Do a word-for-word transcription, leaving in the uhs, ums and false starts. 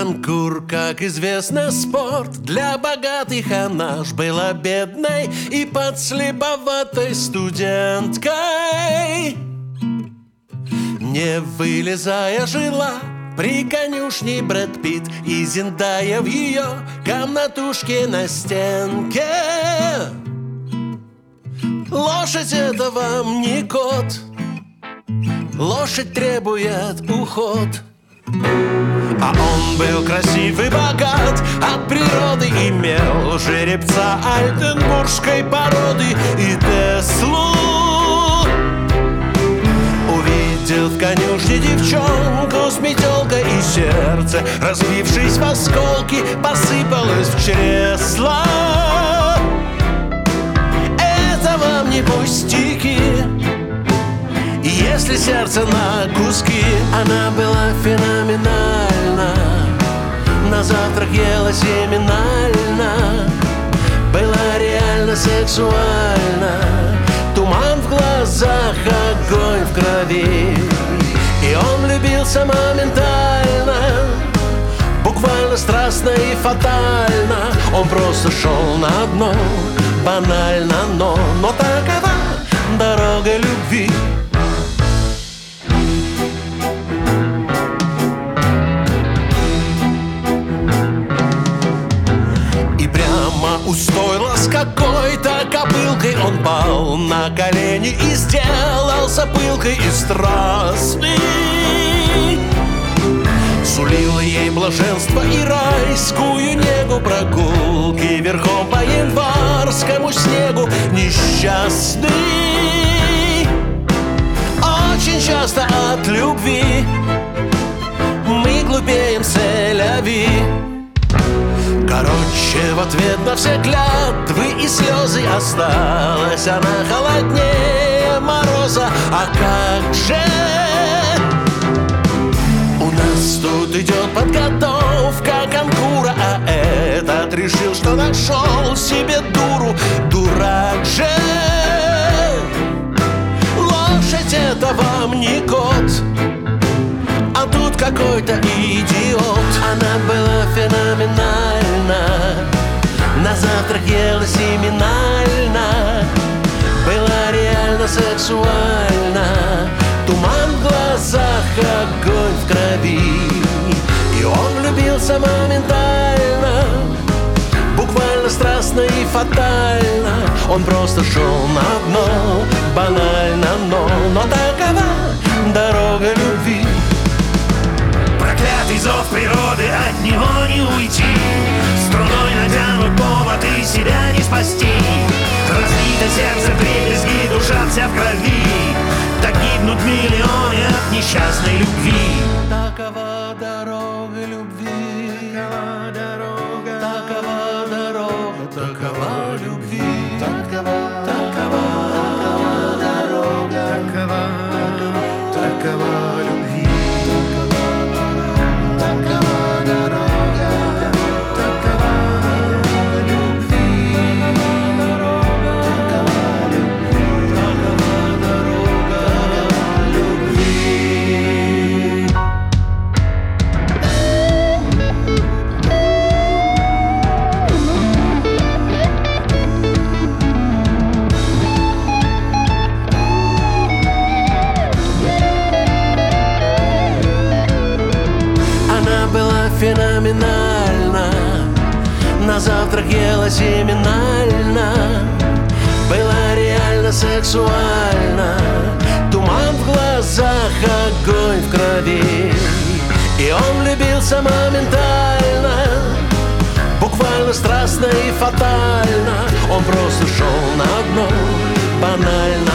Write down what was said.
Конкур, как известно, спорт для богатых, а наш была бедной и подслеповатой студенткой. Не вылезая жила при конюшне Брэд Питт и Зендая в ее комнатушке на стенке. Лошадь — это вам не кот, лошадь требует уход. А он был красив и богат, от природы имел жеребца альтенбургской породы и Теслу. Увидел в конюшне девчонку с метелкой, и сердце, разбившись в осколки, посыпалось в чресло. Это вам не пустяки, если сердце на куски. Она была феноменальна, на завтрак ела семинально, была реально сексуальна. Туман в глазах, огонь в крови, и он влюбился моментально, буквально страстно и фатально. Он просто шел на дно, банально, но, но такова дорога любви. У стойла с какой-то кобылкой он пал на колени и сделался пылкой и страстный. Сулила ей блаженство и райскую негу, прогулки верхом по январскому снегу. Несчастный очень часто от любви мы глупеем селяви. Короче, в ответ на все клятвы и слезы осталась она холоднее мороза. А как же у нас тут идет подготовка конкура, а этот решил, что нашел себе дуру. Дурак же, лошадь — это вам не кот, а тут какой-то идиот. Она была феноменальна, на завтрак ела семинально, была реально сексуальна. Туман в глазах, огонь в крови, и он влюбился моментально, буквально страстно и фатально. Он просто шел на дно, банально, но, но такова дорога любви. Проклятый зов природы, от него не уйти. Струной натянут повод и себя не спасти. Разбито сердце вдребезги, душа вся в крови. Так гибнут миллионы от несчастной любви. Такова дорога любви, такова дорога, такова дорога, такова любви, такова, такова, такова дорога, такова, такова любви. Феноменально, на завтрак ела семинально, была реально сексуальна. Туман в глазах, огонь в крови, и он влюбился моментально, буквально страстно и фатально. Он просто шел на дно, банально,